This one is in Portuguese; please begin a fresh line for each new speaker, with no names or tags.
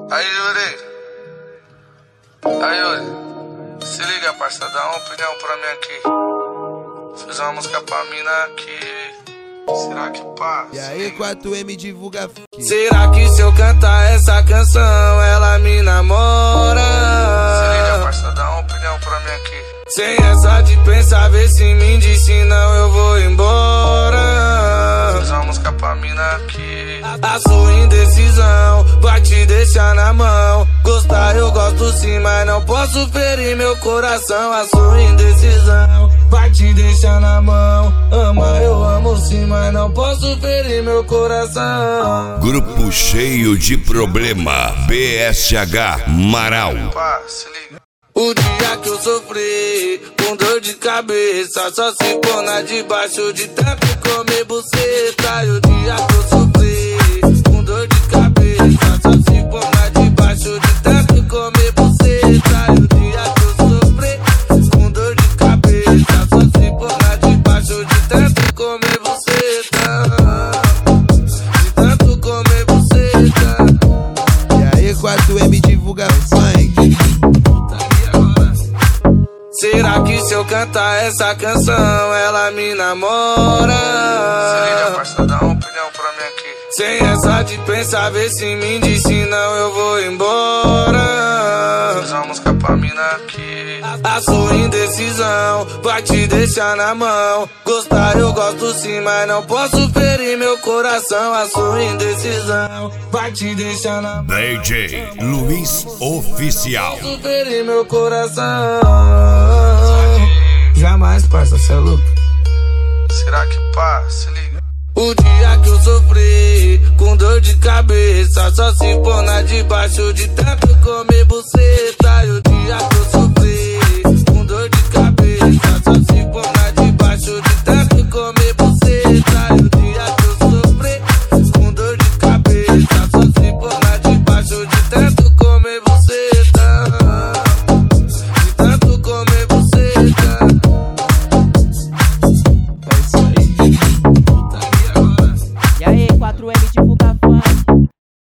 Aí, Yuri. Aí, Yuri. Se liga, parça, dá uma opinião pra mim aqui. Fiz uma música pra mina aqui. Será que passa?
E aí, 4M divulga.
Será que se eu cantar essa canção ela me namora?
Se liga, parça, dá uma opinião pra mim aqui.
Sem essa de pensar, vê se me diz, senão eu vou embora.
Fiz uma música pra mina aqui.
A sua indecisão vai te deixar na mão. Gostar eu gosto sim, mas não posso ferir meu coração. A sua indecisão vai te deixar na mão. Ama eu amo sim, mas não posso ferir meu coração.
Grupo cheio de problema, BSH Marau.
Pá, se liga.
O dia que eu sofri com dor de cabeça, só se pôr na debaixo de tanto comer buceta. E o dia que eu sofri com dor de cabeça, só se pôr na debaixo de tanto comer buceta. E o dia que eu sofri com dor de cabeça, só se pôr na debaixo de tanto comer buceta. De tanto comer buceta.
E aí, 4M divulga funk.
Será que se eu cantar essa canção ela me namora?
Se liga, parça, dá uma opinião pra mim aqui.
Sem essa de pensar, vê se me diz, senão eu vou embora.
Fiz uma música pra mina aqui.
A sua indecisão vai te deixar na mão. Gostar eu gosto sim, mas não posso ferir meu coração. A sua indecisão vai te deixar na mão.
DJ Luiz Oficial.
Posso ferir meu coração. Jamais, parça, cê é louco.
Será que pá? Se liga.
O dia que eu sofri com dor de cabeça, só se pôr na debaixo de tanto comer buceta.